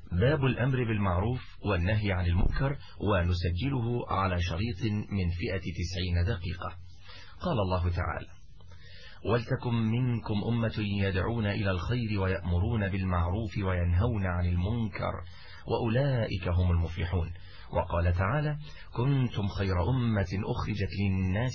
باب الأمر بالمعروف والنهي عن المنكر، ونسجله على شريط من فئة 90 دقيقة. قال الله تعالى: ولتكن منكم أمة يدعون إلى الخير ويأمرون بالمعروف وينهون عن المنكر وأولئك هم المفلحون. وقال تعالى: كنتم خير أمة أخرجت للناس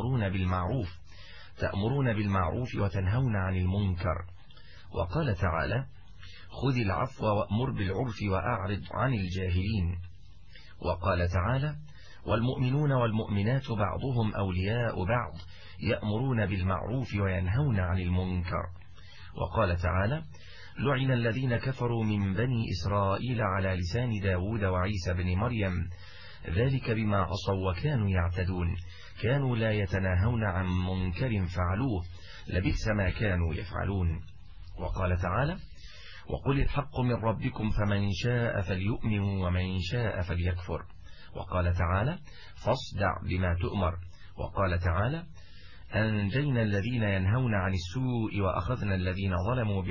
تأمرون بالمعروف وتنهون عن المنكر. وقال تعالى: خذ العفو وأمر بالعرف وأعرض عن الجاهلين. وقال تعالى: والمؤمنون والمؤمنات بعضهم أولياء بعض يأمرون بالمعروف وينهون عن المنكر. وقال تعالى: لعن الذين كفروا من بني إسرائيل على لسان داود وعيسى بن مريم ذلك بما عصوا وكانوا يعتدون كانوا لا يتناهون عن منكر فعلوه لبئس ما كانوا يفعلون. وقال تعالى: وقل الحق من ربكم فمن شاء فليؤمن ومن شاء فليكفر. وقال تعالى: فاصدع بما تؤمر. وقال تعالى: أنجينا الذين ينهون عن السوء وأخذنا الذين ظلموا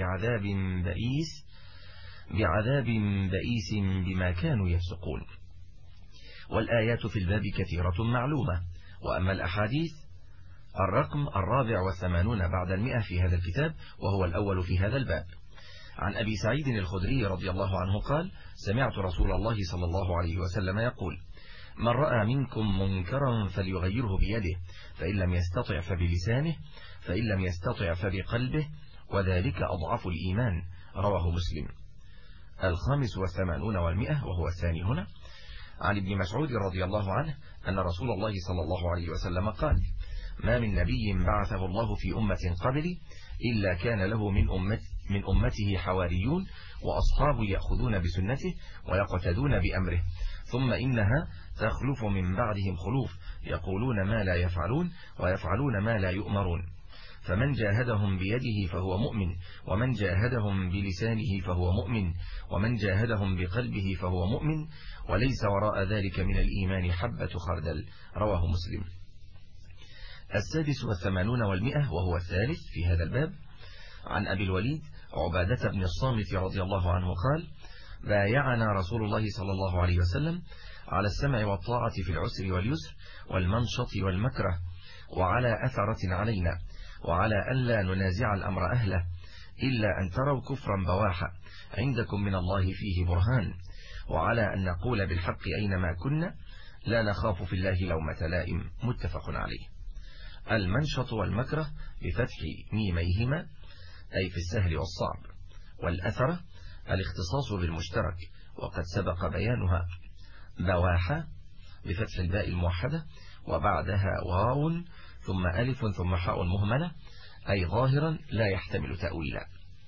بعذاب بئيس بما كانوا يفسقون. والآيات في الباب كثيرة معلومة. وأما الأحاديث الرقم 84 بعد 100 في هذا الكتاب، وهو الأول في هذا الباب. عن أبي سعيد الخدري رضي الله عنه قال: سمعت رسول الله صلى الله عليه وسلم يقول: من رأى منكم منكرا فليغيره بيده، فإن لم يستطع فبلسانه، فإن لم يستطع فبقلبه، وذلك أضعف الإيمان. رواه مسلم. 85 و100 وهو الثاني هنا. عن ابن مسعود رضي الله عنه أن رسول الله صلى الله عليه وسلم قال: ما من نبي بعثه الله في أمة قبلي إلا كان له من أمته حواريون وأصحاب يأخذون بسنته ويقتدون بأمره، ثم إنها تخلف من بعدهم خلوف يقولون ما لا يفعلون ويفعلون ما لا يؤمرون، فمن جاهدهم بيده فهو مؤمن، ومن جاهدهم بلسانه فهو مؤمن، ومن جاهدهم بقلبه فهو مؤمن، وليس وراء ذلك من الإيمان حبة خردل. رواه مسلم. 86 و100 وهو الثالث في هذا الباب. عن أبي الوليد عبادة بن الصامت رضي الله عنه قال: بايعنا رسول الله صلى الله عليه وسلم على السمع والطاعة في العسر واليسر والمنشط والمكره، وعلى أثرة علينا، وعلى ألا ننازع الأمر أهله إلا أن تروا كفرا بواحا عندكم من الله فيه برهان، وعلى أن نقول بالحق أينما كنا لا نخاف في الله لومة لائم. متفق عليه. المنشط والمكره بفتح ميميهما أي في السهل والصعب، والأثرة الاختصاص بالمشترك وقد سبق بيانها. بواحة بفتح الباء الموحدة وبعدها واو ثم ألف ثم حاء مهملة أي ظاهرا لا يحتمل تأويلا.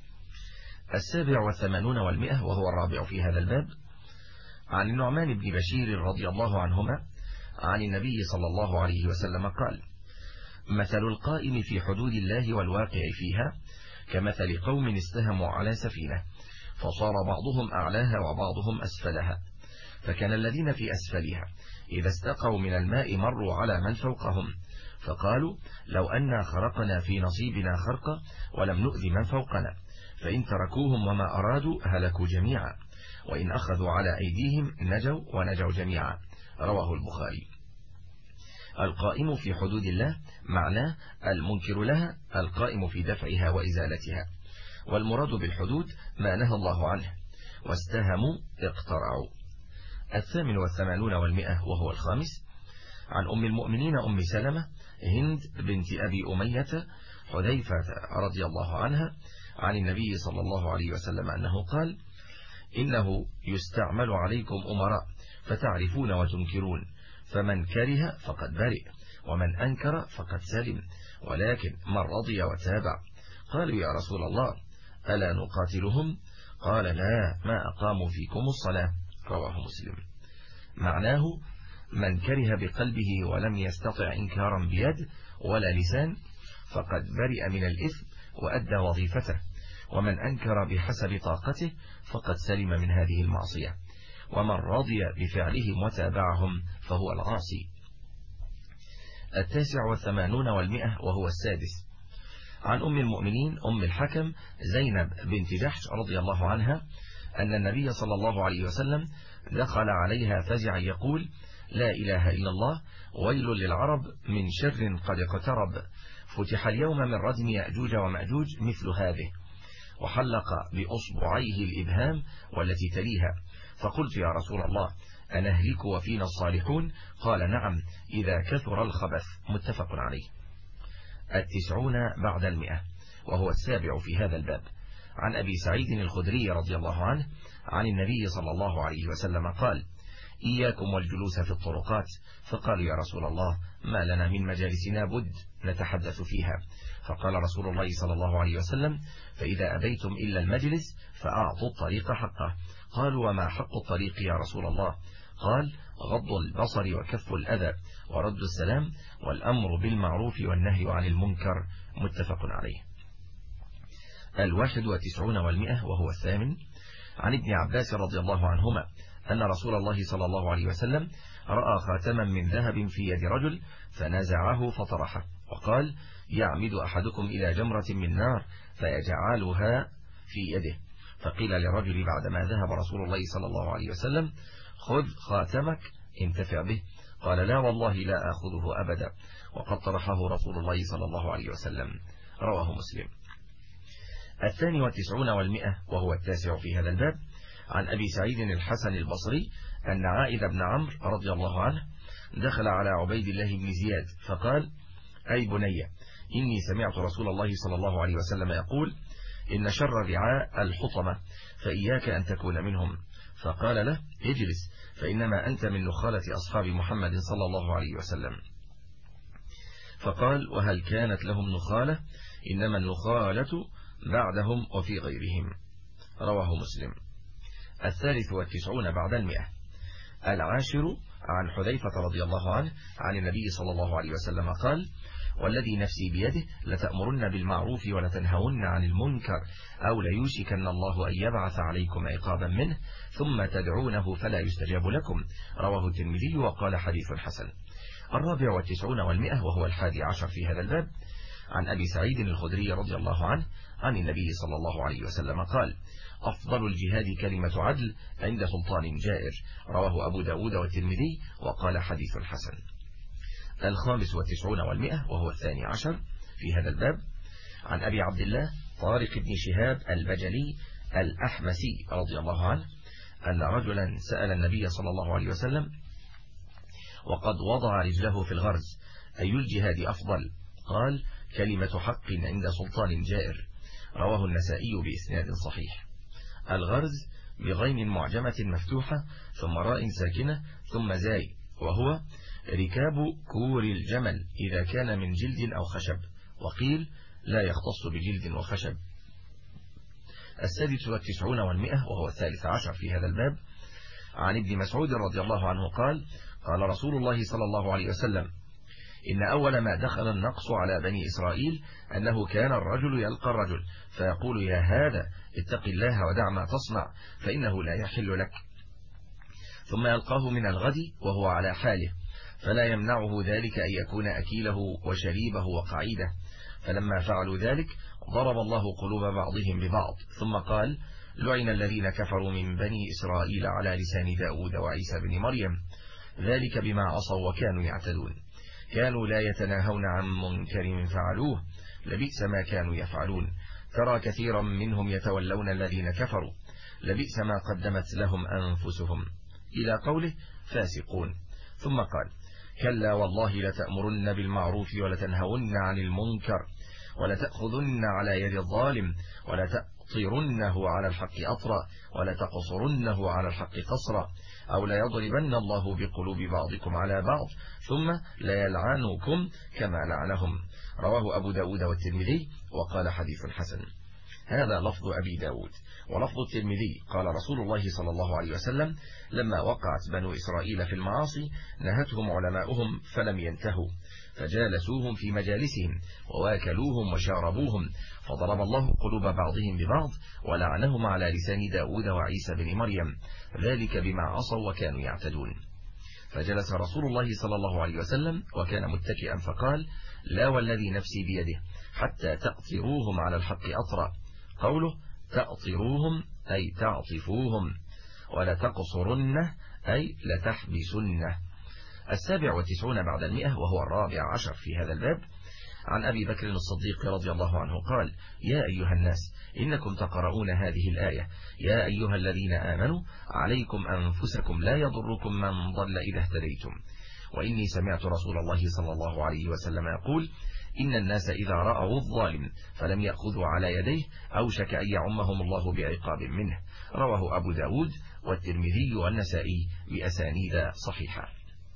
87 و100 وهو الرابع في هذا الباب. عن النعمان بن بشير رضي الله عنهما عن النبي صلى الله عليه وسلم قال: مثل القائم في حدود الله والواقع فيها كمثل قوم استهموا على سفينة فصار بعضهم أعلاها وبعضهم أسفلها، فكان الذين في أسفلها إذا استقوا من الماء مروا على من فوقهم فقالوا: لو أننا خرقنا في نصيبنا خرقا ولم نؤذي من فوقنا، فإن تركوهم وما أرادوا هلكوا جميعا، وإن أخذوا على أيديهم نجوا ونجوا جميعا. رواه البخاري. القائم في حدود الله معناه المنكر لها القائم في دفعها وإزالتها، والمراد بالحدود ما نهى الله عنه. واستهموا اقترعوا. 88 و100 وهو الخامس. عن أم المؤمنين أم سلمة هند بنت أبي أمية حذيفة رضي الله عنها عن النبي صلى الله عليه وسلم أنه قال: إنه يستعمل عليكم أمراء فتعرفون وتنكرون، فمن كره فقد برئ، ومن أنكر فقد سلم، ولكن من رضي وتابع. قالوا: يا رسول الله ألا نقاتلهم؟ قال: لا، ما أقاموا فيكم الصلاة. رواه مسلم. معناه: من كره بقلبه ولم يستطع إنكارا بيد ولا لسان فقد برئ من الإثم وأدى وظيفته، ومن أنكر بحسب طاقته فقد سلم من هذه المعصية، ومن رضي بفعلهم وتابعهم فهو العاصي. 89 و100 وهو السادس. عن أم المؤمنين أم الحكم زينب بنت جحش رضي الله عنها أن النبي صلى الله عليه وسلم دخل عليها فزعا يقول: لا إله إلا الله، ويل للعرب من شر قد اقترب، فتح اليوم من ردم يأجوج ومأجوج مثل هذه، وحلق بأصبعيه الإبهام والتي تليها. فقلت: يا رسول الله، أنهلك وفينا الصالحون؟ قال: نعم، إذا كثر الخبث. متفق عليه. 90 بعد 100، وهو السابع في هذا الباب. عن أبي سعيد الخدري رضي الله عنه عن النبي صلى الله عليه وسلم قال: إياكم والجلوس في الطرقات. فقالوا: يا رسول الله، ما لنا من مجالسنا بد نتحدث فيها. فقال رسول الله صلى الله عليه وسلم: فإذا أبيتم إلا المجلس فأعطوا الطريق حقه. قالوا: وما حق الطريق يا رسول الله؟ قال: غض البصر وكف الأذى ورد السلام والأمر بالمعروف والنهي عن المنكر. متفق عليه. 91 و100، وهو الثامن. عن ابن عباس رضي الله عنهما أن رسول الله صلى الله عليه وسلم رأى خاتما من ذهب في يد رجل فنزعه فطرحه، وقال: يعمد أحدكم إلى جمرة من نار فيجعلها في يده. فقيل لرجل بعدما ذهب رسول الله صلى الله عليه وسلم: خذ خاتمك انتفع به. قال: لا والله لا أخذه أبدا، وقد طرحه رسول الله صلى الله عليه وسلم. رواه مسلم. 92 و100، وهو التاسع في هذا الباب. عن أبي سعيد الحسن البصري أن عائد بن عمرو رضي الله عنه دخل على عبيد الله بن زياد فقال: أي بني، إني سمعت رسول الله صلى الله عليه وسلم يقول: إن شر الرعاء الحطمة، فإياك أن تكون منهم. فقال له: اجلس، فإنما أنت من نخالة أصحاب محمد صلى الله عليه وسلم. فقال: وهل كانت لهم نخالة؟ إنما النخالة بعدهم وفي غيرهم. رواه مسلم. 93 بعد 100. العاشر. عن حذيفة رضي الله عنه عن النبي صلى الله عليه وسلم قال: والذي نفسي بيده لتأمرن بالمعروف ولتنهون عن المنكر، أو ليوشكن الله أن يبعث عليكم عقابا منه ثم تدعونه فلا يستجاب لكم. رواه الترمذي وقال: حديث حسن. 94 و100، وهو 11 في هذا الباب. عن أبي سعيد الخدري رضي الله عنه عن النبي صلى الله عليه وسلم قال: أفضل الجهاد كلمة عدل عند سلطان جائر. رواه أبو داود والترمذي وقال: حديث حسن. 95 و100، وهو 12 في هذا الباب. عن أبي عبد الله طارق بن شهاب البجلي الأحمسي رضي الله عنه أن رجلا سأل النبي صلى الله عليه وسلم وقد وضع رجله في الغرز: أي الجهاد أفضل؟ قال: كلمة حق عند سلطان جائر. رواه النسائي بإسناد صحيح. الغرز بغين معجمة مفتوحة ثم راء ساكنة ثم زاي، وهو ركاب كور الجمل إذا كان من جلد أو خشب، وقيل لا يختص بجلد وخشب. 96 و100، وهو 13 في هذا الباب. عن ابن مسعود رضي الله عنه قال: قال رسول الله صلى الله عليه وسلم: إن أول ما دخل النقص على بني إسرائيل أنه كان الرجل يلقى الرجل فيقول: يا هذا اتق الله ودع ما تصنع فإنه لا يحل لك، ثم يلقاه من الغد وهو على حاله، فلا يمنعه ذلك أن يكون أكيله وشريبه وقعيده. فلما فعلوا ذلك ضرب الله قلوب بعضهم ببعض، ثم قال: لعن الذين كفروا من بني إسرائيل على لسان داود وعيسى بن مريم، ذلك بما عصوا وكانوا يعتدون، كانوا لا يتناهون عن منكر فعلوه، لبئس ما كانوا يفعلون، ترى كثيرا منهم يتولون الذين كفروا، لبئس ما قدمت لهم أنفسهم، إلى قوله: فاسقون. ثم قال: كلا والله لتأمرن بالمعروف ولتنهون عن المنكر ولتأخذن على يد الظالم ولتأطرنه على الحق أطرا ولتقصرنه على الحق قصرا، أو ليضربن الله بقلوب بعضكم على بعض ثم ليلعنكم كما لعنهم. رواه أبو داود والترمذي وقال: حديث حسن. هذا لفظ أبي داود. ولفظ الترمذي: قال رسول الله صلى الله عليه وسلم: لما وقعت بنو إسرائيل في المعاصي نهتهم علماؤهم فلم ينتهوا، فجالسوهم في مجالسهم وواكلوهم وشاربوهم، فضرب الله قلوب بعضهم ببعض ولعنهم على لسان داود وعيسى بن مريم، ذلك بما عصوا وكانوا يعتدون. فجلس رسول الله صلى الله عليه وسلم وكان متكئا فقال: لا والذي نفسي بيده حتى تأطروهم على الحق أطرا. قوله تأطروهم أي تعطفوهم، ولتقصرنه أي لتحبسنه. 97 بعد 100 وهو 14 في هذا الباب. عن أبي بكر الصديق رضي الله عنه قال: يا أيها الناس إنكم تقرؤون هذه الآية: يا أيها الذين آمنوا عليكم أنفسكم لا يضركم من ضل إذا اهتديتم. وإني سمعت رسول الله صلى الله عليه وسلم يقول: إن الناس إذا رأوا الظالم فلم يأخذوا على يديه أوشك أن يعمهم الله بعقاب منه. رواه أبو داود والترمذي والنسائي بأسانيد صحيحة.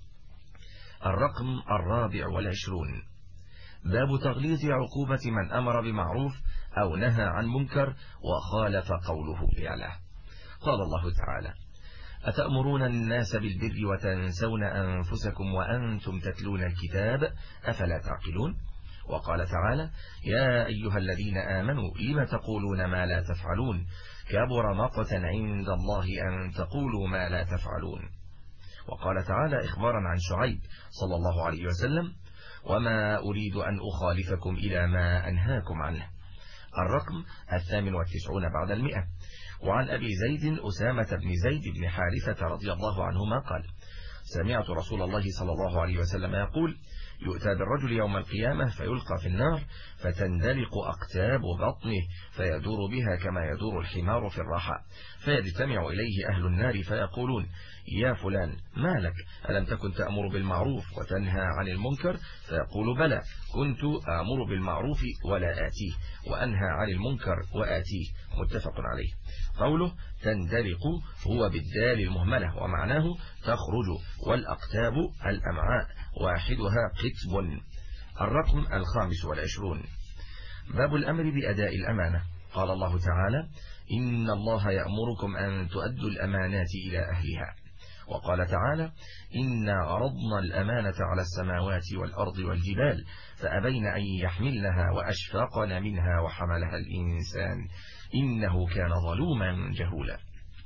الرقم 24 باب تغليظ عقوبة من أمر بمعروف أو نهى عن منكر وخالف قوله فعله. قال الله تعالى: أتأمرون الناس بالبر وتنسون أنفسكم وأنتم تتلون الكتاب أفلا تعقلون. وقال تعالى: يا أيها الذين آمنوا لم تقولون ما لا تفعلون كبر مقتا عند الله أن تقولوا ما لا تفعلون. وقال تعالى إخبارا عن شعيب صلى الله عليه وسلم: وما أريد أن أخالفكم إلى ما أنهاكم عنه. الرقم 98 بعد 100. وعن أبي زيد أسامة بن زيد بن حارثة رضي الله عنهما قال: سمعت رسول الله صلى الله عليه وسلم يقول: يؤتى بالرجل يوم القيامة فيلقى في النار فتندلق أقتاب بطنه فيدور بها كما يدور الحمار في الراحة، فيجتمع إليه أهل النار فيقولون: يا فلان ما لك؟ ألم تكن تأمر بالمعروف وتنهى عن المنكر؟ فيقول: بلى، كنت أمر بالمعروف ولا آتيه، وأنهى عن المنكر وآتيه. متفق عليه. قوله تندلق هو بالدال المهملة ومعناه تخرج، والأقتاب الأمعاء واحدها قتب. الرقم 25 باب الأمر بأداء الأمانة. قال الله تعالى: إن الله يأمركم أن تؤدوا الأمانات إلى أهلها. وقال تعالى: إنا عرضنا الأمانة على السماوات والأرض والجبال فأبين أن يحملنها وأشفقن منها وحملها الإنسان إنه كان ظلوما جهولا.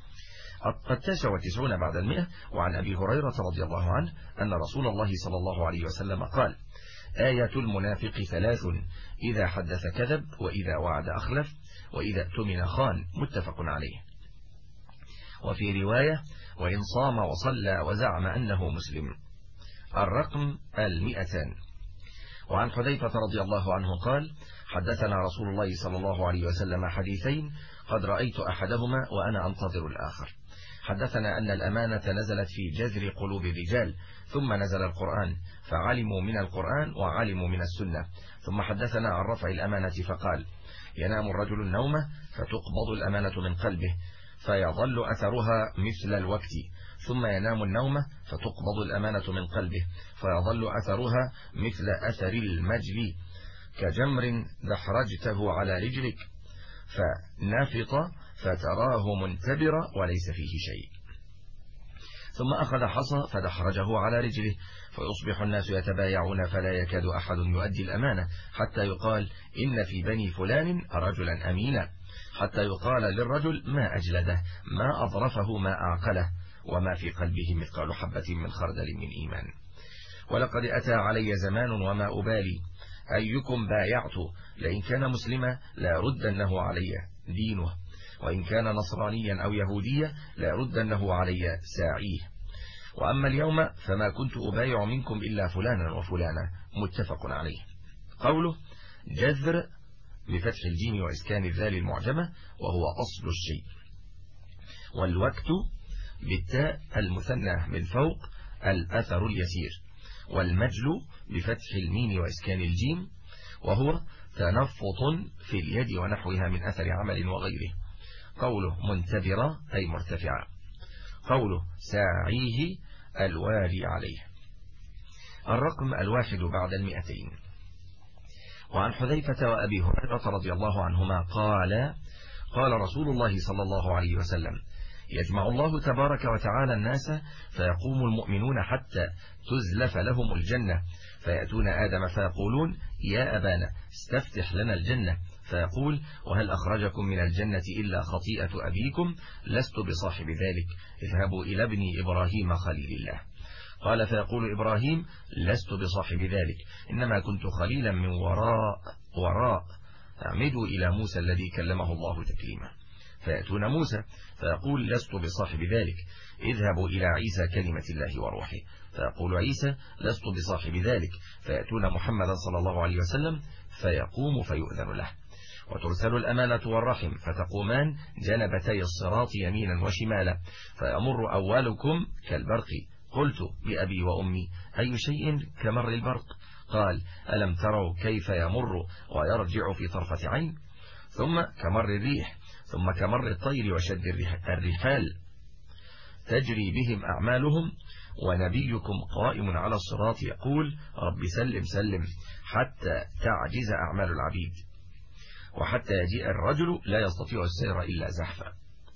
99 بعد 100. وعن أبي هريرة رضي الله عنه أن رسول الله صلى الله عليه وسلم قال: آية المنافق 3: إذا حدث كذب، وإذا وعد أخلف، وإذا اؤتمن خان. متفق عليه. وفي رواية: وإن صام وصلى وزعم أنه مسلم. الرقم 200. وعن حذيفة رضي الله عنه قال: حدثنا رسول الله صلى الله عليه وسلم حديثين قد رأيت أحدهما وأنا أنتظر الآخر. حدثنا أن الأمانة نزلت في جذر قلوب الرجال، ثم نزل القرآن فعلموا من القرآن وعلموا من السنة. ثم حدثنا عن رفع الأمانة فقال: ينام الرجل النوم فتقبض الأمانة من قلبه فيظل أثرها مثل الوقت، ثم ينام النوم فتقبض الأمانة من قلبه فيظل أثرها مثل أثر المجل كجمر دحرجته على رجلك فنافط فتراه منتبر وليس فيه شيء. ثم أخذ حصى فدحرجه على رجله فيصبح الناس يتبايعون فلا يكاد أحد يؤدي الأمانة حتى يقال: إن في بني فلان رجلا أمينا، حتى يقال للرجل: ما أجلده، ما أظرفه، ما أعقله، وما في قلبه مثقال حبة من خردل من إيمان. ولقد أتى علي زمان وما أبالي أيكم بايعت، لئن كان مسلما لا ردنه علي دينه، وإن كان نصرانيا أو يهوديا لا ردنه علي ساعيه. وأما اليوم فما كنت أبايع منكم إلا فلانا وفلانا. متفق عليه. قوله جذر بفتح الجيم وإسكان الذال المعجمة وهو أصل الشيء، والوقت بالتاء المثنى من فوق الأثر اليسير، والمجل بفتح الميم وإسكان الجيم وهو تنفط في اليد ونحوها من أثر عمل وغيره. قوله منتبرة أي مرتفعة. قوله ساعيه الوالي عليه. الرقم 1 بعد 200. وعن حذيفة وأبي هريرة رضي الله عنهما قال: قال رسول الله صلى الله عليه وسلم: يجمع الله تبارك وتعالى الناس فيقوم المؤمنون حتى تزلف لهم الجنة، فيأتون آدم فيقولون: يا أبانا استفتح لنا الجنة، فيقول: وهل أخرجكم من الجنة إلا خطيئة أبيكم؟ لست بصاحب ذلك، اذهبوا إلى ابن إبراهيم خليل الله. قال: فيقول إبراهيم: لست بصاحب ذلك، إنما كنت خليلا من وراء أعمدوا إلى موسى الذي كلمه الله تكليما. فيأتون موسى فيقول لست بصاحب ذلك، اذهبوا إلى عيسى كلمة الله وروحه، فيقول عيسى لست بصاحب ذلك، فيأتون محمدا صلى الله عليه وسلم فيقوم فيؤذن له. وترسل الأمانة والرحم فتقومان جنبتي الصراط يمينا وشمالا، فيمر أولكم كالبرق. قلت بأبي وأمي أي شيء كمر البرق؟ قال ألم تروا كيف يمر ويرجع في طرفة عين؟ ثم كمر الريح، ثم كمر الطير وشد الرحال تجري بهم أعمالهم، ونبيكم قائم على الصراط يقول رب سلم سلم حتى تعجز أعمال العبيد، وحتى يجيء الرجل لا يستطيع السير إلا زحفا.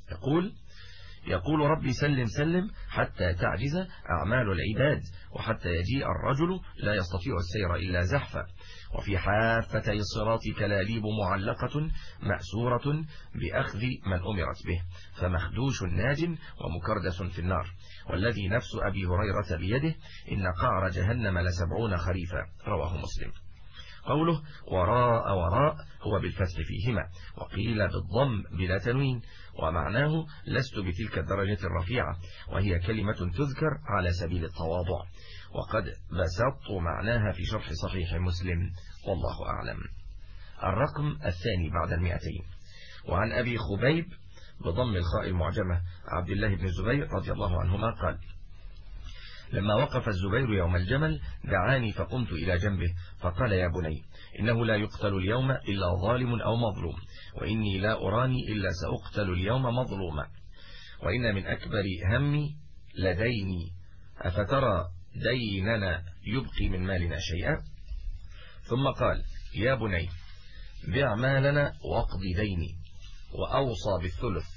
يقول ربي سلم سلم حتى تعجز أعمال العباد، وحتى يجيء الرجل لا يستطيع السير إلا زحفا. وفي حافتي الصراط كلاليب معلقة مأسورة بأخذ من أمرت به، فمخدوش ناج ومكردس في النار، والذي نفس أبي هريرة بيده إن قعر جهنم ل70 خريفا. رواه مسلم. قوله وراء وراء هو بالفتح فيهما، وقيل بالضم بلا تنوين، ومعناه لست بتلك الدرجة الرفيعة، وهي كلمة تذكر على سبيل التواضع، وقد بسطت معناها في شرح صحيح مسلم، والله أعلم. الرقم الثاني بعد 200. وعن أبي خبيب بضم الخاء المعجمة عبد الله بن الزبير رضي الله عنهما قال لما وقف الزبير يوم الجمل دعاني فقمت إلى جنبه فقال يا بني إنه لا يقتل اليوم إلا ظالم أو مظلوم، وإني لا أراني إلا سأقتل اليوم مظلوما، وإن من أكبر همي لديني، أفترى ديننا يبقي من مالنا شيئا؟ ثم قال يا بني بع مالنا واقض ديني، وأوصى بالثلث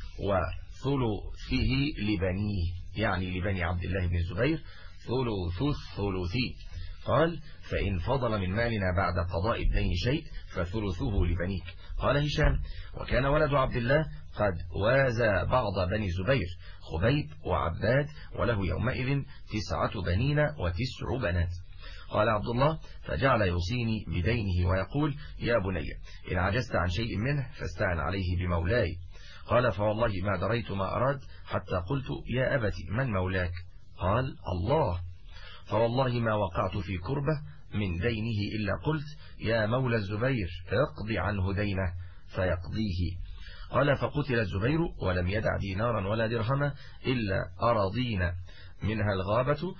وثلثه لبنيه، يعني لبني عبد الله بن الزبير، ثلث الثلثي. قال فإن فضل من مالنا بعد قضاء الدين شيء فثلثه لبنيك. قال هشام وكان ولد عبد الله قد وازى بعض بني الزبير خبيب وعباد، وله يومئذ 9 بنين و9 بنات. قال عبد الله فجعل يوصيني بدينه ويقول يا بني إن عجزت عن شيء منه فاستعن عليه بمولاي. قال فوالله ما دريت ما أراد حتى قلت يا أبت من مولاك؟ قال الله. فوالله ما وقعت في كربة من دينه إلا قلت يا مولى الزبير اقضي عنه دينه فيقضيه. قال فقتل الزبير ولم يدع دينارا ولا درهما إلا أراضين منها الغابة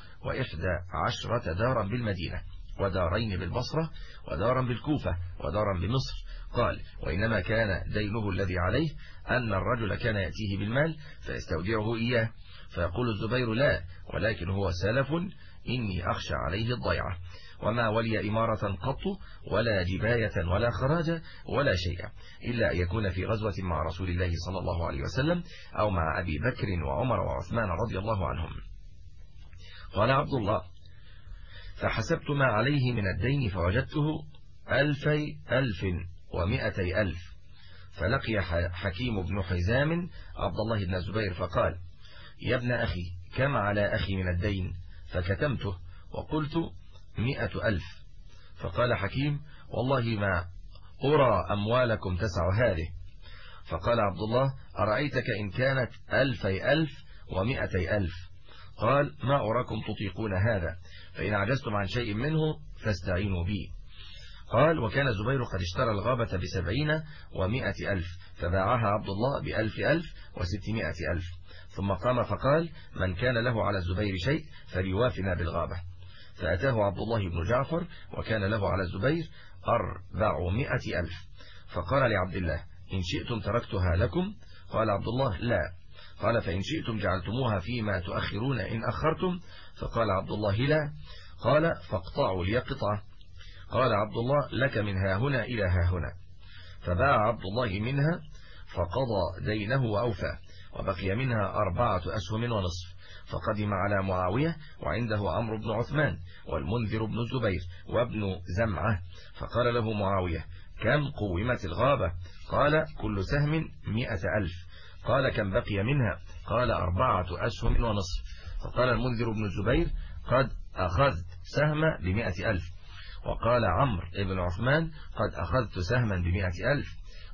11 دارا بالمدينة، ودارين بالبصرة، ودارا بالكوفة، ودارا بمصر. قال وإنما كان دينه الذي عليه أن الرجل كان يأتيه بالمال فيستودعه إياه، فيقول الزبير لا، ولكن هو سلف إني أخشى عليه الضيعة، وما ولي إمارة قط ولا جباية ولا خراج ولا شيء إلا أن يكون في غزوة مع رسول الله صلى الله عليه وسلم أو مع أبي بكر وعمر وعثمان رضي الله عنهم. قال عبد الله فحسبت ما عليه من الدين فوجدته 1,200,000. فلقي حكيم بن حزام عبد الله بن الزبير فقال يا ابن أخي كم على أخي من الدين؟ فكتمته وقلت 100,000. فقال حكيم والله ما أرى أموالكم تسع هذه. فقال عبد الله أرأيتك إن كانت 200,000 و200,000؟ قال ما أراكم تطيقون هذا، فإن عجزتم عن شيء منه فاستعينوا بي. قال وكان الزبير قد اشترى الغابة ب70 و100,000، فباعها عبد الله ب1,000 و600,000. ثم قام فقال من كان له على الزبير شيء فليوافنا بالغابة. فأتاه عبد الله بن جعفر وكان له على الزبير 400,000. فقال لعبد الله إن شئتم تركتها لكم؟ قال عبد الله لا. قال فإن شئتم جعلتموها فيما تؤخرون إن أخرتم؟ فقال عبد الله لا. قال فاقطعوا لي قطعة. قال عبد الله لك من ها هنا إلى ها هنا. فباع عبد الله منها فقضى دينه وأوفى، وبقي منها 4 أسهم ونصف. فقدم على معاوية وعنده عمرو بن عثمان والمنذر بن الزبير وابن زمعة، فقال له معاوية كم قومت الغابة؟ قال كل سهم 100,000. قال كم بقي منها؟ قال 4 أسهم ونصف. فقال المنذر بن الزبير قد أخذت سهم ب100,000. وقال عمرو بن عثمان قد أخذت سهما ب100,000.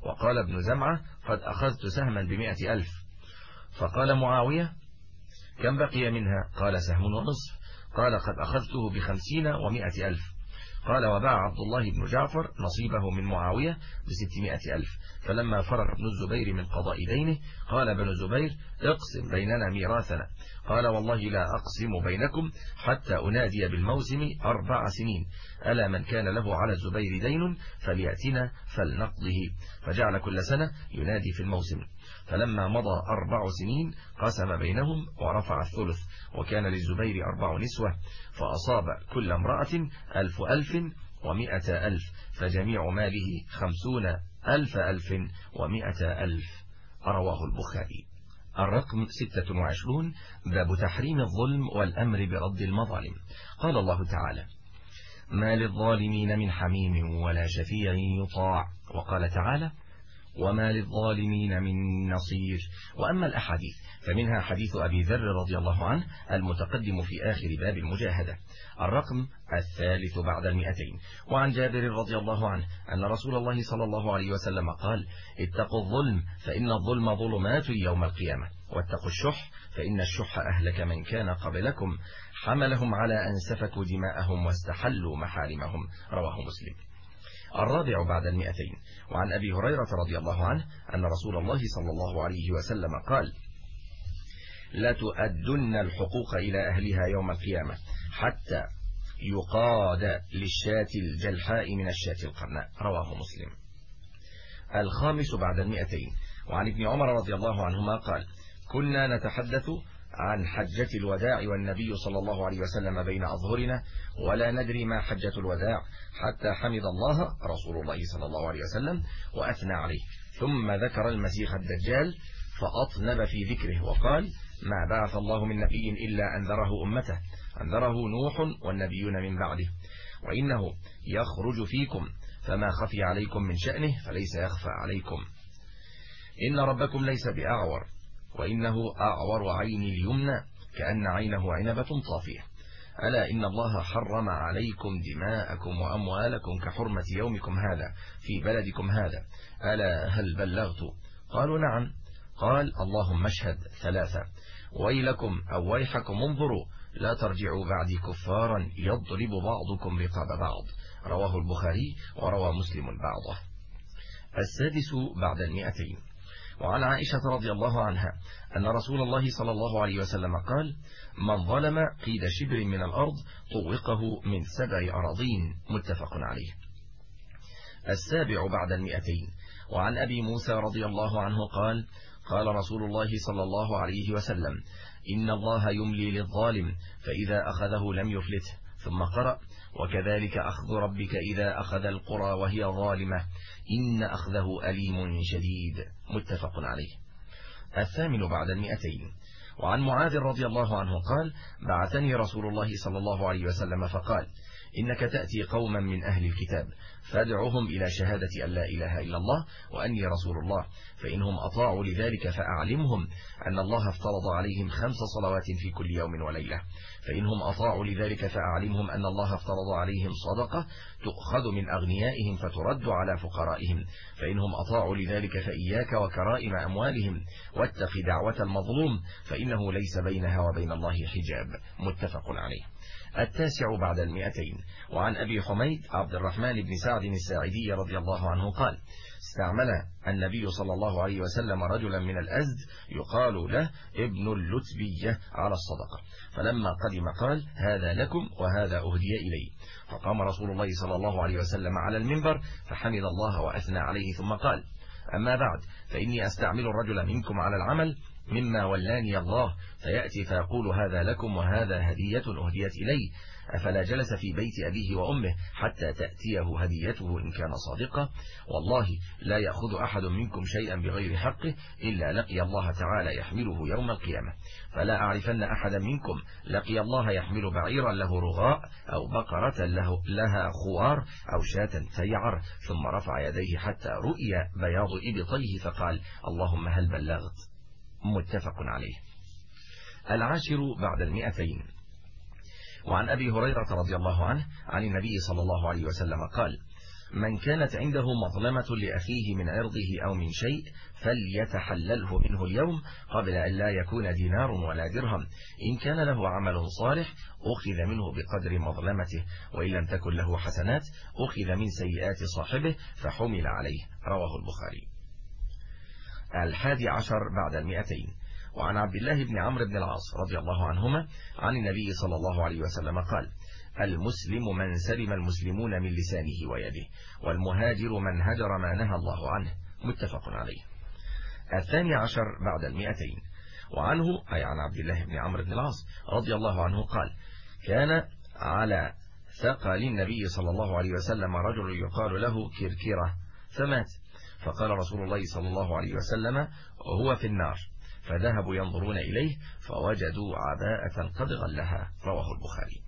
وقال ابن زمعة قد أخذت سهما ب100,000. فقال معاوية كم بقي منها؟ قال سهم ونصف. قال قد أخذته ب50 و100,000. قال وباع عبد الله بن جعفر نصيبه من معاوية ب600,000. فلما فرغ ابن الزبير من قضاء دينه قال ابن الزبير اقسم بيننا ميراثنا. قال والله لا أقسم بينكم حتى أنادي بالموسم 4 سنين، ألا من كان له على الزبير دين فليأتنا فلنقضه. فجعل كل سنة ينادي في الموسم. فلما مضى 4 سنين قسم بينهم ورفع الثلث، وكان للزبير 4 نسوة، فأصاب كل امرأة 1,000 فجميع ماله 50,000 رواه البخاري. الرقم 26 باب تحريم الظلم والأمر برد المظالم. قال الله تعالى ما للظالمين من حميم ولا شفيع يطاع. وقال تعالى وما للظالمين من نصير. وأما الأحاديث فمنها حديث أبي ذر رضي الله عنه المتقدم في آخر باب المجاهدة، الرقم 3 بعد 200. وعن جابر رضي الله عنه أن رسول الله صلى الله عليه وسلم قال اتقوا الظلم فإن الظلم ظلمات يوم القيامة، واتقوا الشح فإن الشح أهلك من كان قبلكم حملهم على أن سفكوا دماءهم واستحلوا محارمهم. رواه مسلم. الرابع بعد 200. وعن أبي هريرة رضي الله عنه أن رسول الله صلى الله عليه وسلم قال لتؤدن الحقوق إلى أهلها يوم القيامة حتى يقاد للشاة الجلحاء من الشاة القرناء. رواه مسلم. الخامس بعد 200. وعن ابن عمر رضي الله عنهما قال كنا نتحدث عن حجة الوداع والنبي صلى الله عليه وسلم بين أظهرنا ولا ندري ما حجة الوداع، حتى حمد الله رسول الله صلى الله عليه وسلم وأثنى عليه، ثم ذكر المسيح الدجال فأطنب في ذكره وقال ما بعث الله من نبي إلا أنذره أمته، أنذره نوح والنبيون من بعده، وإنه يخرج فيكم فما خفي عليكم من شأنه فليس يخفى عليكم، إن ربكم ليس بأعور وإنه أعور عين اليمنى كأن عينه عنبة طافية، ألا إن الله حرم عليكم دماءكم وأموالكم كحرمة يومكم هذا في بلدكم هذا، ألا هل بلغت؟ قالوا نعم. قال اللهم اشهد 3 ويلكم أو ويحكم انظروا لا ترجعوا بعدي كفارا يضرب بعضكم رقاب بعض. رواه البخاري وروى مسلم بعضه. السادس بعد 200. وعن عائشة رضي الله عنها أن رسول الله صلى الله عليه وسلم قال من ظلم قيد شبر من الأرض طوقه من 7 أراضين. متفق عليه. السابع بعد 200. وعن أبي موسى رضي الله عنه قال قال رسول الله صلى الله عليه وسلم إن الله يملي للظالم فإذا أخذه لم يفلته، ثم قرأ وكذلك أخذ ربك إذا أخذ القرى وهي ظالمة إن أخذه أليم شديد. متفق عليه. الثامن بعد 200. وعن معاذ رضي الله عنه قال بعثني رسول الله صلى الله عليه وسلم فقال إنك تأتي قوما من أهل الكتاب فادعوهم إلى شهادة أن لا إله إلا الله وأني رسول الله، فإنهم أطاعوا لذلك فأعلمهم أن الله افترض عليهم 5 صلوات في كل يوم وليلة، فإنهم أطاعوا لذلك فأعلمهم أن الله افترض عليهم صدقة تؤخذ من أغنيائهم فترد على فقرائهم، فإنهم أطاعوا لذلك فإياك وكرائم أموالهم واتق دعوة المظلوم فإنه ليس بينها وبين الله حجاب. متفق عليه. التاسع بعد 200. وعن أبي حميد عبد الرحمن بن سعد الساعدي رضي الله عنه قال استعمل النبي صلى الله عليه وسلم رجلا من الأزد يقال له ابن اللتبية على الصدقة، فلما قدم قال هذا لكم وهذا أهدي إلي، فقام رسول الله صلى الله عليه وسلم على المنبر فحمد الله وأثنى عليه ثم قال أما بعد فإني أستعمل الرجل منكم على العمل مما ولاني الله فيأتي فيقول هذا لكم وهذا هدية أهديت إلي، أفلا جلس في بيت أبيه وأمه حتى تأتيه هديته إن كان صادقا؟ والله لا يأخذ أحد منكم شيئا بغير حقه إلا لقي الله تعالى يحمله يوم القيامة، فلا أعرفن أحدا منكم لقي الله يحمل بعيرا له رغاء أو بقرة لها خوار أو شاة تيعر ثم رفع يديه حتى رؤي بياض إبطيه فقال اللهم هل بلغت. متفق عليه. العاشر بعد 200. وعن أبي هريرة رضي الله عنه عن النبي صلى الله عليه وسلم قال من كانت عنده مظلمة لأخيه من عرضه أو من شيء فليتحلله منه اليوم قبل أن لا يكون دينار ولا درهم. إن كان له عمل صالح أخذ منه بقدر مظلمته، وإن لم تكن له حسنات أخذ من سيئات صاحبه فحمل عليه. رواه البخاري. 11 بعد 200. وعن عبد الله بن عمرو بن العاص رضي الله عنهما عن النبي صلى الله عليه وسلم قال: المسلم من سلم المسلمون من لسانه ويده، والمهاجر من هجر ما نهى الله عنه. متفق عليه. 12 بعد 200. وعنه أي عن عبد الله بن عمرو بن العاص رضي الله عنه قال: كان على ثقل النبي صلى الله عليه وسلم رجل يقال له كركرة فمات، فقال رسول الله صلى الله عليه وسلم: هو في النار. فذهبوا ينظرون إليه فوجدوا عباءة قد غلها. رواه البخاري.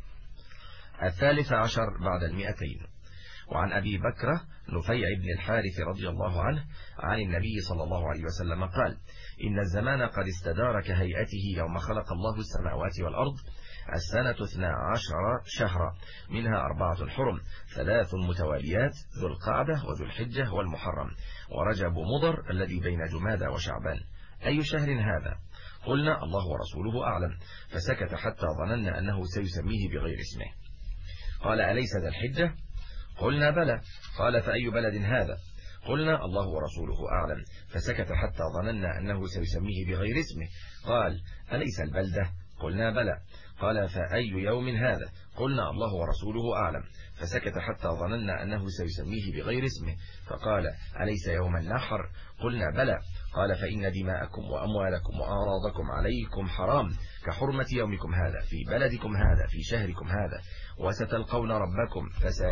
13 بعد 200. وعن أبي بكر نفيع بن الحارث رضي الله عنه عن النبي صلى الله عليه وسلم قال: إن الزمان قد استدار كهيئته يوم خلق الله السماوات والأرض. السنة 12 شهرا، منها 4 حرم، 3 متواليات، ذو القعدة وذو الحجة والمحرم ورجب مضر الذي بين جمادى وشعبان. أي شهر هذا؟ قلنا: الله ورسوله أعلم. فسكت حتى ظننا أنه سيسميه بغير اسمه. قال: أليس ذا الحجة؟ قلنا: بلى. قال: فأي بلد هذا؟ قلنا: الله ورسوله أعلم. فسكت حتى ظننا أنه سيسميه بغير اسمه. قال: أليس البلدة؟ قلنا: بلى. قال: فأي يوم هذا؟ قلنا: الله ورسوله أعلم. فسكت حتى ظننا أنه سيسميه بغير اسمه. فقال: أليس يوم النحر؟ قلنا: بلى. قال: فإن دماءكم وأموالكم وأعراضكم عليكم حرام كحرمة يومكم هذا في بلدكم هذا في شهركم هذا، وستلقون ربكم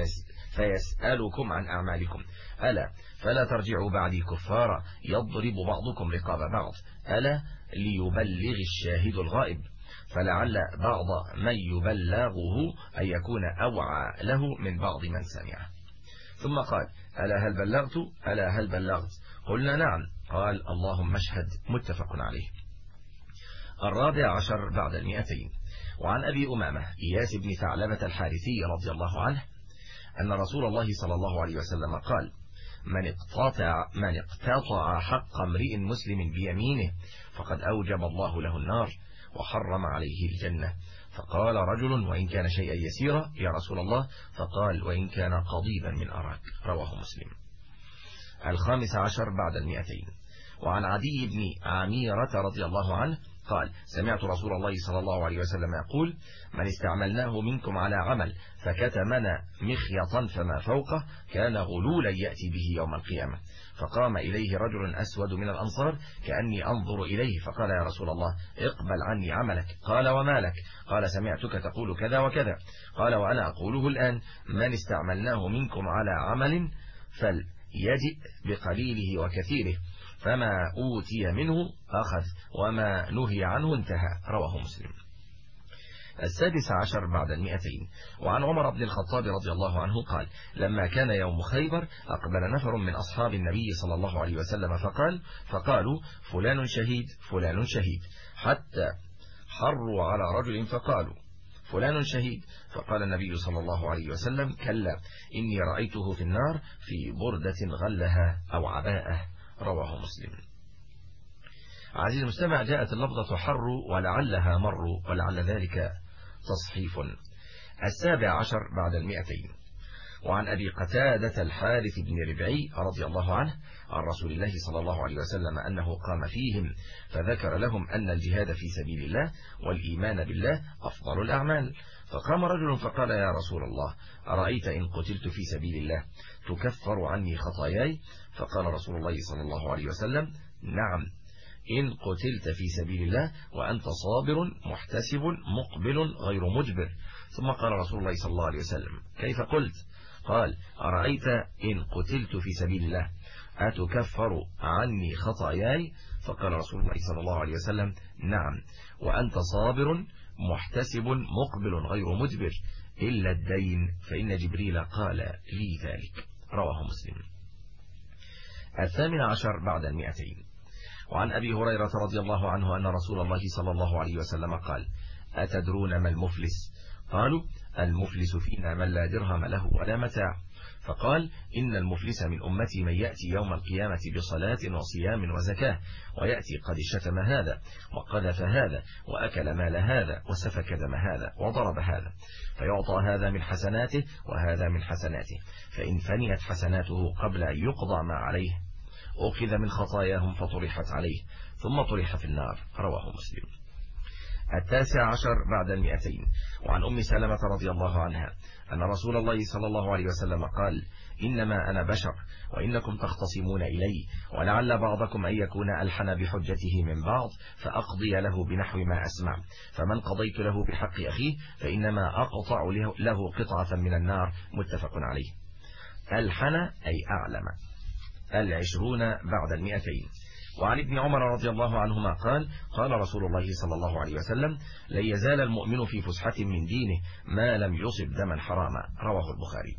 فيسألكم عن أعمالكم. ألا فلا ترجعوا بعدي كفارا يضرب بعضكم رقاب بعض. ألا ليبلغ الشاهد الغائب، فلعل بعض من يبلغه أن يكون أوعى له من بعض من سمعه. ثم قال: ألا هل بلغت؟ ألا هل بلغت؟ قلنا: نعم. قال: اللهم اشهد. متفق عليه. 14 بعد 200. وعن أبي أمامة إياس بن ثعلبة الحارثي رضي الله عنه أن رسول الله صلى الله عليه وسلم قال: من اقتطع حق امرئ مسلم بيمينه فقد أوجب الله له النار وحرم عليه الجنة. فقال رجل: وإن كان شيئا يسيرا يا رسول الله؟ فقال: وإن كان قضيبا من أراك. رواه مسلم. 15 بعد 200. وعن عدي بن عميرة رضي الله عنه قال: سمعت رسول الله صلى الله عليه وسلم يقول: من استعملناه منكم على عمل فكتمنا مخيطا فما فوقه كان غلولا يأتي به يوم القيامة. فقام إليه رجل أسود من الأنصار كأني أنظر إليه فقال: يا رسول الله اقبل عني عملك. قال: وما لك؟ قال: سمعتك تقول كذا وكذا. قال: وأنا أقوله الآن: من استعملناه منكم على عمل فليجئ بقليله وكثيره، فما أوتي منه أخذ وما نهي عنه انتهى. رواه مسلم. 16 بعد 200. وعن عمر بن الخطاب رضي الله عنه قال: لما كان يوم خيبر أقبل نفر من أصحاب النبي صلى الله عليه وسلم فقالوا: فلان شهيد فلان شهيد، حتى حروا على رجل فقالوا: فلان شهيد. فقال النبي صلى الله عليه وسلم: كلا، إني رأيته في النار في بردة غلها أو عباءة. رواه مسلم. عزيزي المستمع، جاءت اللفظة حروا ولعلها مروا، ولعل ذلك تصحيف. 17 بعد 200. وعن أبي قتادة الحارث بن ربعي رضي الله عنه عن رسول الله صلى الله عليه وسلم أنه قام فيهم فذكر لهم أن الجهاد في سبيل الله والإيمان بالله أفضل الأعمال. فقام رجل فقال: يا رسول الله، أرأيت إن قتلت في سبيل الله تكفر عني خطاياي؟ فقال رسول الله صلى الله عليه وسلم: نعم، إن قتلت في سبيل الله وأنت صابر محتسب مقبل غير مجبر. ثم قال رسول الله صلى الله عليه وسلم: كيف قلت؟ قال: أرأيت إن قتلت في سبيل الله أتكفر عني خطاياي؟ فقال رسول الله صلى الله عليه وسلم: نعم، وأنت صابر محتسب مقبل غير مجبر إلا الدين فإن جبريل قال لي ذلك. رواه مسلم. 18 بعد 200. وعن أبي هريرة رضي الله عنه أن رسول الله صلى الله عليه وسلم قال: أتدرون ما المفلس؟ قالوا: المفلس فينا من لا درهم له ولا متاع. فقال إن المفلس من أمتي من يأتي يوم القيامة بصلاة وصيام وزكاة ويأتي قد شتم هذا وقذف هذا وأكل مال هذا وسفك دم هذا وضرب هذا، فيعطى هذا من حسناته وهذا من حسناته، فإن فنيت حسناته قبل أن يقضى ما عليه أخذ من خطاياهم فطرحت عليه ثم طرح في النار. رواه مسلم. 19 بعد 200. وعن أم سلمة رضي الله عنها أن رسول الله صلى الله عليه وسلم قال: إنما أنا بشر وإنكم تختصمون إلي، ولعل بعضكم أن يكون ألحن بحجته من بعض فأقضي له بنحو ما أسمع، فمن قضيت له بحق أخيه فإنما أقطع له قطعة من النار. متفق عليه. ألحن أي أعلم. 20 بعد 200. وعن ابن عمر رضي الله عنهما قال: قال رسول الله صلى الله عليه وسلم: لن يزال المؤمن في فسحة من دينه ما لم يصب دما حراما. رواه البخاري.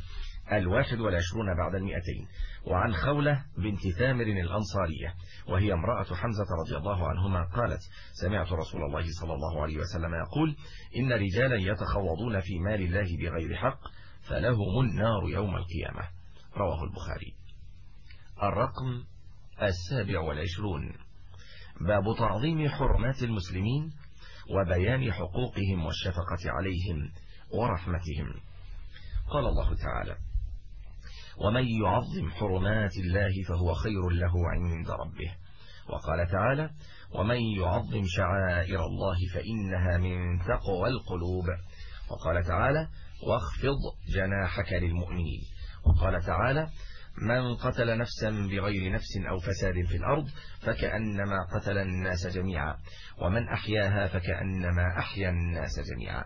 21 بعد 200. وعن خولة بنت ثامر الأنصارية وهي امرأة حمزة رضي الله عنهما قالت: سمعت رسول الله صلى الله عليه وسلم يقول: إن رجالا يتخوضون في مال الله بغير حق فلهم النار يوم القيامة. رواه البخاري. الرقم 27. باب تعظيم حرمات المسلمين وبيان حقوقهم والشفقة عليهم ورحمتهم. قال الله تعالى: ومن يعظم حرمات الله فهو خير له عند ربه. وقال تعالى: ومن يعظم شعائر الله فإنها من تقوى القلوب. وقال تعالى: واخفض جناحك للمؤمنين. وقال تعالى: من قتل نفسا بغير نفس أو فساد في الأرض فكأنما قتل الناس جميعا، ومن أحياها فكأنما أحيا الناس جميعا.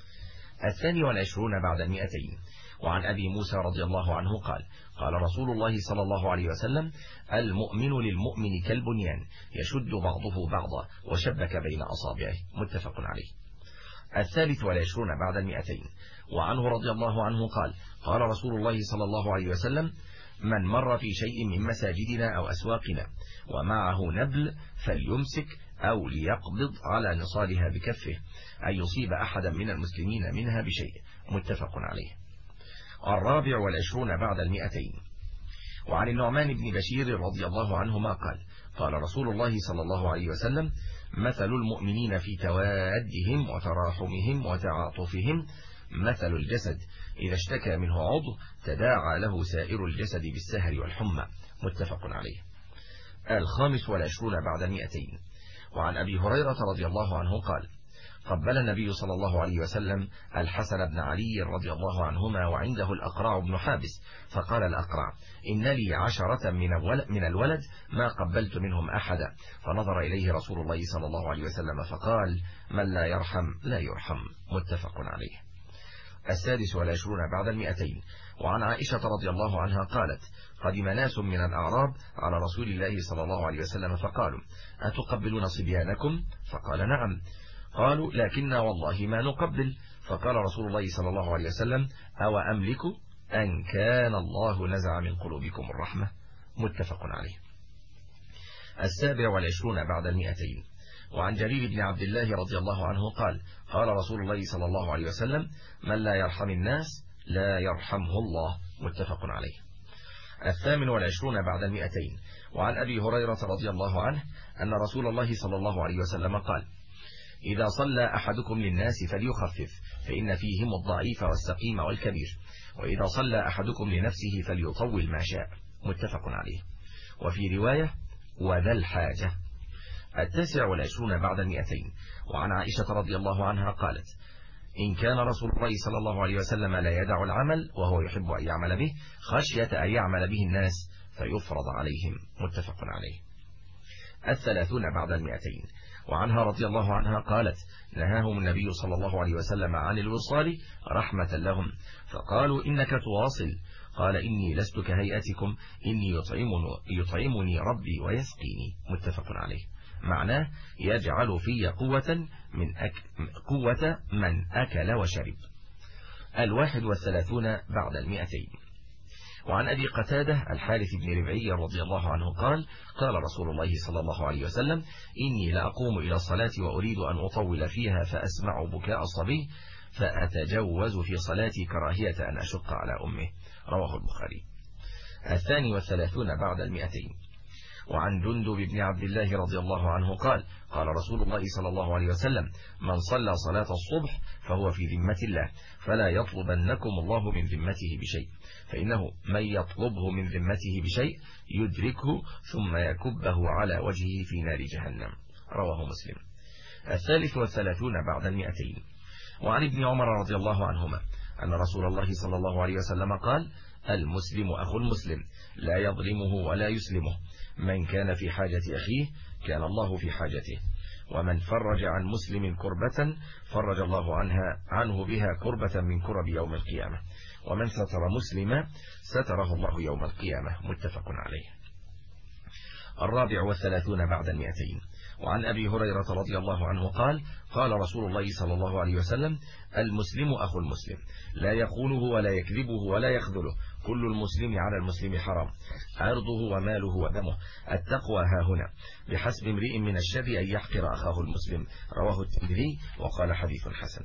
22 بعد 200. وعن أبي موسى رضي الله عنه قال: قال رسول الله صلى الله عليه وسلم: المؤمن للمؤمن كالبنيان يشد بعضه بعضا وشبك بين أصابعه. متفق عليه. 23 بعد 200. وعنه رضي الله عنه قال: قال رسول الله صلى الله عليه وسلم: من مر في شيء من مساجدنا أو أسواقنا ومعه نبل فليمسك أو ليقبض على نصالها بكفه أن يصيب أحدا من المسلمين منها بشيء. متفق عليه. 24 بعد 200. وعن النعمان بن بشير رضي الله عنهما قال: قال رسول الله صلى الله عليه وسلم: مثل المؤمنين في توادهم وتراحمهم وتعاطفهم مثل الجسد إذا اشتكى منه عضو تداعى له سائر الجسد بالسهر والحمى. متفق عليه. 25 بعد 200. وعن أبي هريرة رضي الله عنه قال: قبل النبي صلى الله عليه وسلم الحسن بن علي رضي الله عنهما وعنده الأقرع بن حابس، فقال الأقرع: إن لي 10 من الولد ما قبلت منهم أحدا، فنظر إليه رسول الله صلى الله عليه وسلم فقال: من لا يرحم لا يرحم. متفق عليه. 26 بعد 200. وعن عائشة رضي الله عنها قالت: قدم ناس من الأعراب على رسول الله صلى الله عليه وسلم فقالوا: أتقبلون صبيانكم؟ فقال: نعم. قالوا: لكننا والله ما نقبل. فقال رسول الله صلى الله عليه وسلم: أو أملك أن كان الله نزع من قلوبكم الرحمة. متفق عليه. 27 بعد 200. وعن جرير بن عبد الله رضي الله عنه قال: قال رسول الله صلى الله عليه وسلم: من لا يرحم الناس لا يرحمه الله. متفق عليه. 28 بعد 200. وعن أبي هريرة رضي الله عنه أن رسول الله صلى الله عليه وسلم قال: إذا صلى أحدكم للناس فليخفف فإن فيهم الضعيف والسقيم والكبير، وإذا صلى أحدكم لنفسه فليطول ما شاء. متفق عليه. وفي رواية: وذا الحاجة. 29 بعد 200. وعن عائشة رضي الله عنها قالت: إن كان رسول الله صلى الله عليه وسلم لا يدع العمل وهو يحب أن يعمل به خشية أن يعمل به الناس فيفرض عليهم. متفق عليه. 30 بعد 200. وعنها رضي الله عنها قالت: نهاهم النبي صلى الله عليه وسلم عن الوصال رحمة لهم، فقالوا: إنك تواصل. قال: إني لست كهيئتكم، إني يطعمني ربي ويسقيني. متفق عليه. معناه يجعل في قوة من أكل وشرب. 31 بعد 200. وعن أبي قتادة الحارث بن ربعي رضي الله عنه قال قال رسول الله صلى الله عليه وسلم إني لأقوم إلى الصلاة وأريد أن أطول فيها فأسمع بكاء الصبي فأتجوز في صلاتي كراهية أن أشق على أمه. رواه البخاري. 32 بعد 200. وعن جندب بن عبد الله رضي الله عنه قال قال رسول الله صلى الله عليه وسلم من صلى صلاة الصبح فهو في ذمة الله فلا يطلبنكم الله من ذمته بشيء، فإنه من يطلبه من ذمته بشيء يدركه ثم يكبه على وجهه في نار جهنم. رواه مسلم. 33 بعد 200. وعن ابن عمر رضي الله عنهما أن رسول الله صلى الله عليه وسلم قال المسلم أخو المسلم لا يظلمه ولا يسلمه، من كان في حاجة أخيه كان الله في حاجته، ومن فرج عن مسلم كربة فرج الله عنه بها كربة من كرب يوم القيامة، ومن ستر مسلما ستره الله يوم القيامة. متفق عليه. 34 بعد 200. وعن أبي هريرة رضي الله عنه قال قال رسول الله صلى الله عليه وسلم المسلم أخو المسلم لا يخونه ولا يكذبه ولا يخذله، كل المسلم على المسلم حرام، عرضه وماله ودمه، التقوى هاهنا، بحسب امرئ من الشر أن يحقر أخاه المسلم. رواه الترمذي وقال حديث حسن.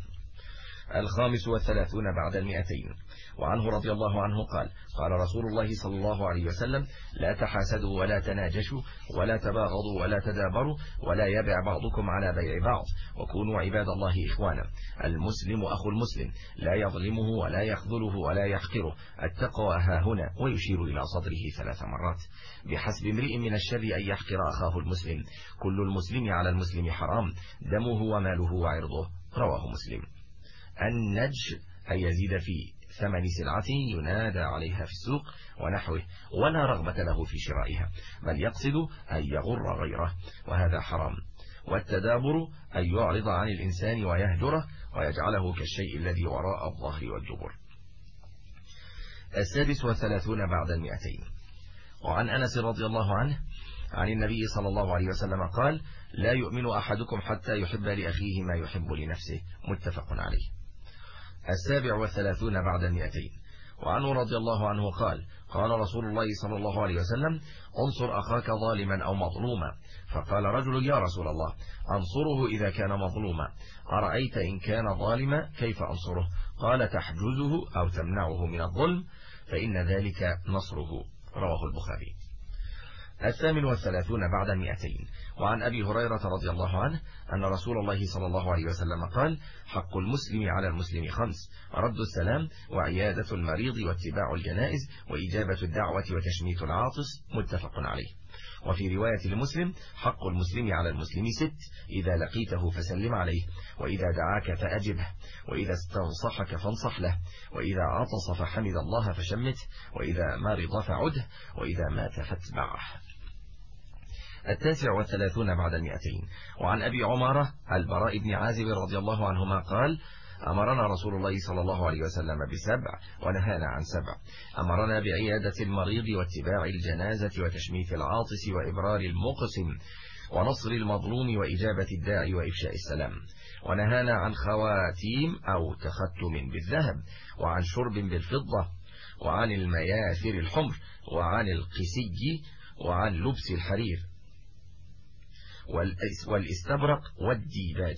35 بعد 200. وعنه رضي الله عنه قال قال رسول الله صلى الله عليه وسلم لا تحاسدوا ولا تناجشوا ولا تباغضوا ولا تدابروا ولا يبع بعضكم على بيع بعض، وكونوا عباد الله إخوانا، المسلم أخو المسلم لا يظلمه ولا يخذله ولا يحقره، التقوى هاهنا، ويشير إلى صدره 3 مرات، بحسب امرئ من الشر أن يحقر أخاه المسلم، كل المسلم على المسلم حرام، دمه وماله وعرضه. رواه مسلم. النجش أن يزيد في ثمن سلعة ينادى عليها في السوق ونحوه ولا رغبة له في شرائها، بل يقصد أن يغر غيره، وهذا حرام. والتدابر أن يعرض عن الإنسان ويهجره ويجعله كالشيء الذي وراء الظهر والجبر. 36 بعد 200. وعن أنس رضي الله عنه عن النبي صلى الله عليه وسلم قال لا يؤمن أحدكم حتى يحب لأخيه ما يحب لنفسه. متفق عليه. 37 بعد 200. وعنه رضي الله عنه قال قال رسول الله صلى الله عليه وسلم انصر أخاك ظالما أو مظلوما، فقال رجل يا رسول الله أنصره إذا كان مظلوما، أرأيت إن كان ظالما كيف أنصره؟ قال تحجزه أو تمنعه من الظلم فإن ذلك نصره. رواه البخاري. 38 بعد 200. وعن أبي هريرة رضي الله عنه أن رسول الله صلى الله عليه وسلم قال حق المسلم على المسلم 5: رد السلام، وعيادة المريض، واتباع الجنائز، وإجابة الدعوة، وتشميت العاطس. متفق عليه. وفي رواية المسلم حق المسلم على المسلم 6: إذا لقيته فسلم عليه، وإذا دعاك فأجبه، وإذا استنصحك فانصح له، وإذا عطس فحمد الله فشمته، وإذا مرض فعده، وإذا مات فاتبعه. 39 بعد 200. وعن أبي عمارة البراء بن عازب رضي الله عنهما قال أمرنا رسول الله صلى الله عليه وسلم ب7 ونهانا عن 7: أمرنا بعيادة المريض، واتباع الجنازة، وتشميت العاطس، وإبرار المقسم، ونصر المظلوم، وإجابة الداعي، وإفشاء السلام. ونهانا عن خواتيم أو تختم بالذهب، وعن شرب بالفضة، وعن المياثر الحمر، وعن القسي، وعن لبس الحرير والاستبرق والديباج.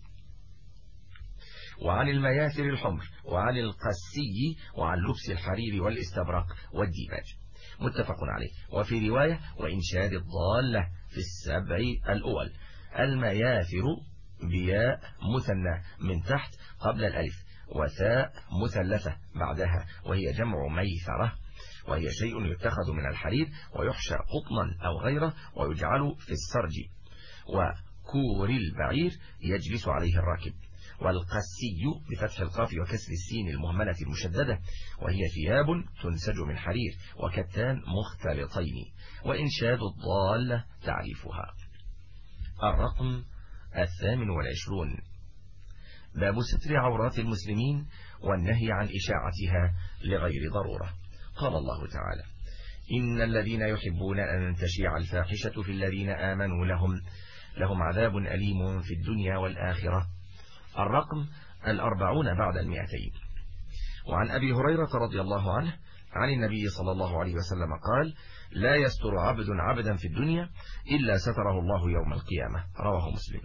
وعن المياثر الحمر، وعن القسي، وعن لبس الحرير والاستبرق والديباج. متفق عليه. وفي رواية وإنشاد الضالة في 7 الأول. المياثر بياء مثنى من تحت قبل الألف، وثاء مثلثة بعدها، وهي جمع ميثرة، وهي شيء يتخذ من الحرير ويحشى قطنا أو غيره ويجعل في السرج. وكور البعير يجلس عليه الراكب. والقسي بفتح القاف وكسر السين المهملة المشددة، وهي ثياب تنسج من حرير وكتان مختلطين. وإنشاد الضالة تعريفها. الرقم 28. باب ستر عورات المسلمين والنهي عن إشاعتها لغير ضرورة. قال الله تعالى إن الذين يحبون أن تشيع الفاحشة في الذين آمنوا لهم عذاب أليم في الدنيا والآخرة. الرقم 40 بعد 200. وعن أبي هريرة رضي الله عنه عن النبي صلى الله عليه وسلم قال: لا يستر عبد عبدا في الدنيا إلا ستره الله يوم القيامة. رواه مسلم.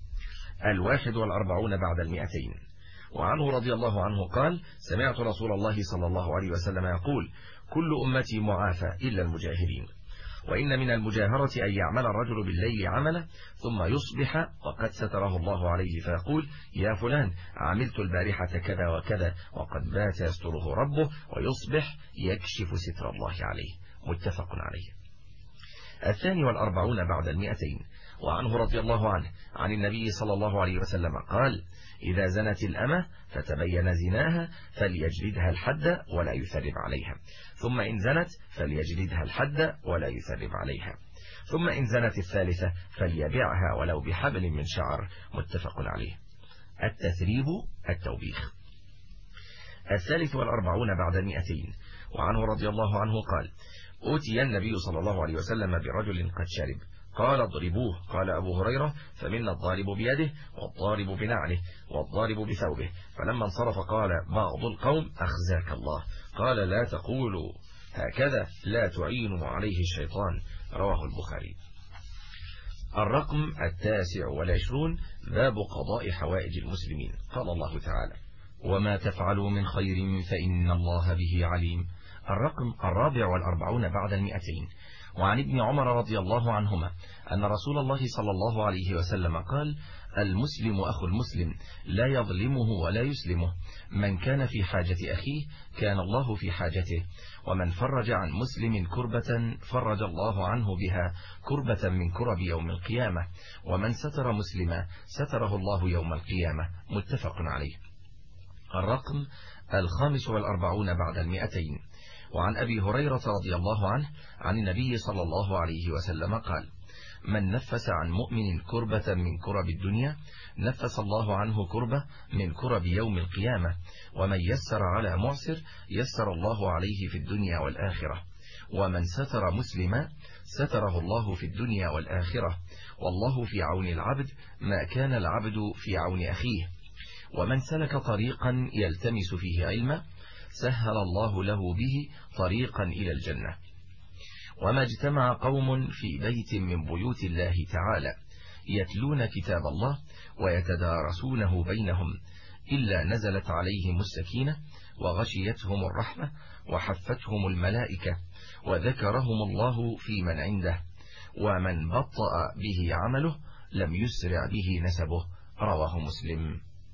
41 بعد 200. وعنه رضي الله عنه قال: سمعت رسول الله صلى الله عليه وسلم يقول: كل أمتي معافى إلا المجاهرين. وإن من المجاهرة أن يعمل الرجل بالليل عملا ثم يصبح وقد ستره الله عليه فيقول: يا فلان عملت البارحة كذا وكذا، وقد بات يستره ربه، ويصبح يكشف ستر الله عليه. متفق عليه. 42 بعد 200. وعنه رضي الله عنه عن النبي صلى الله عليه وسلم قال: إذا زنت الأمة فتبين زناها فليجلدها الحد ولا يثرب عليها، ثم إن زنت فليجلدها الحد ولا يثرب عليها، ثم إن زنت الثالثة فليبيعها ولو بحبل من شعر. متفق عليه. التثريب التوبيخ. 43 بعد 200. وعنه رضي الله عنه قال: أوتي النبي صلى الله عليه وسلم برجل قد شرب، قال: اضربوه. قال أبو هريرة: فمنا الضارب بيده والضارب بنعله والضارب بثوبه. فلما انصرف قال بعض القوم: أخزاك الله. قال: لا تقولوا هكذا، لا تعينوا عليه الشيطان. رواه البخاري. الرقم 29 باب قضاء حوائج المسلمين. قال الله تعالى: وما تفعلوا من خير فإن الله به عليم. الرقم 44 بعد 200. وعن ابن عمر رضي الله عنهما أن رسول الله صلى الله عليه وسلم قال: المسلم أخو المسلم لا يظلمه ولا يسلمه، من كان في حاجة أخيه كان الله في حاجته، ومن فرج عن مسلم كربة فرج الله عنه بها كربة من كرب يوم القيامة، ومن ستر مسلما ستره الله يوم القيامة. متفق عليه. الرقم 45 بعد 200. وعن أبي هريرة رضي الله عنه عن النبي صلى الله عليه وسلم قال: من نفس عن مؤمن كربة من كرب الدنيا نفس الله عنه كربة من كرب يوم القيامة، ومن يسر على معسر يسر الله عليه في الدنيا والآخرة، ومن ستر مسلما ستره الله في الدنيا والآخرة، والله في عون العبد ما كان العبد في عون أخيه، ومن سلك طريقا يلتمس فيه علما سهل الله له به طريقا إلى الجنة. وما اجتمع قوم في بيت من بيوت الله تعالى يتلون كتاب الله ويتدارسونه بينهم إلا نزلت عليهم السكينة وغشيتهم الرحمة وحفتهم الملائكة وذكرهم الله في من عنده، ومن بطأ به عمله لم يسرع به نسبه. رواه مسلم.